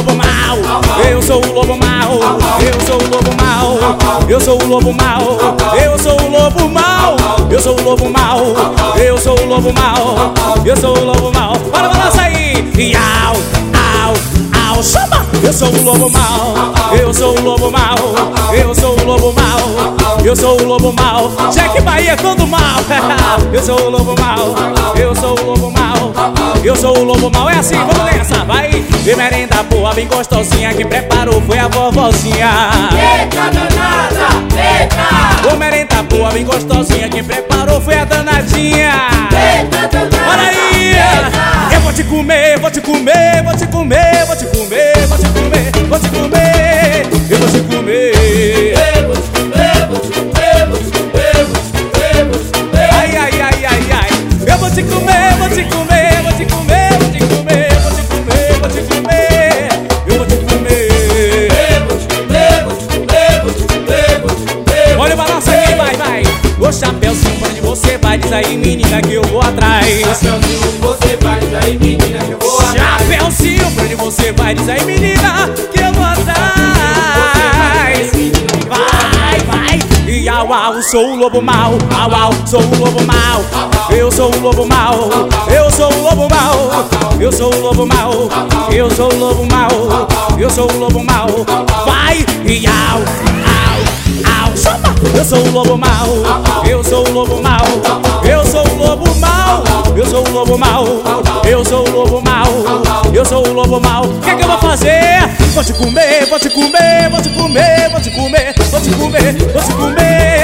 lobo mau, eu sou o lobo mau, eu sou o lobo mau, eu sou o lobo mau, eu sou o lobo mau, eu sou o lobo mau, eu sou o lobo mau, eu sou o lobo mau. Bora, balança aí! E au, au, au, chama! Eu sou o lobo mau, eu sou o lobo mau, eu sou o lobo mau, eu sou o lobo mau. Jack Bahia todo mal. Eu sou o lobo mau, eu sou o lobo mau, eu sou o lobo mau. É assim, vamos nessa, vai! Vem merenda boa, bem gostosinha, quem preparou foi a vovozinha. Eita danada, eita! Ô merenda boa, bem gostosinha, quem preparou foi a danadinha. Eita danada, olha aí! eita! Eu vou te comer, vou te comer, vou te comer, vou te comer, vou te comer, vou te comer, eu vou te comer. Eu vou te comer, vou te comer, vou te comer, vou te comer, vou te comer. Ai, ai, ai, ai, ai. Eu vou te comer, vou te comer, vou te comer, vou te comer, vou te comer, vou te comer, eu vou te comer. Eu vou te comer, vou te comer, vou te comer, vou te comer. Olha o balanço aqui, vai, vai. Ô Chapeuzinho, pra onde você vai? Diz aí, menina, que eu vou atrás. Chapeuzinho, você vai, diz aí, menina, que eu vou atrás. Chapeuzinho, pra onde você vai? Diz aí, menina, que eu vou atrás. Vai, vai. E au, au, sou o lobo mau. Au, au, sou o lobo mau. Eu sou o lobo mau. Eu sou o lobo mau. Eu sou o lobo mau. Eu sou o lobo mau. Eu sou o lobo mau. Vai, e au, au, au, chama. Eu sou o lobo mau. Eu sou o lobo mau. Eu sou o lobo mau. Eu sou o lobo mau. Eu sou o lobo mau. Eu sou o lobo mau. O que é que eu vou fazer? Vou te comer, vou te comer, vou te comer, vou te comer, vou te comer, vou te comer.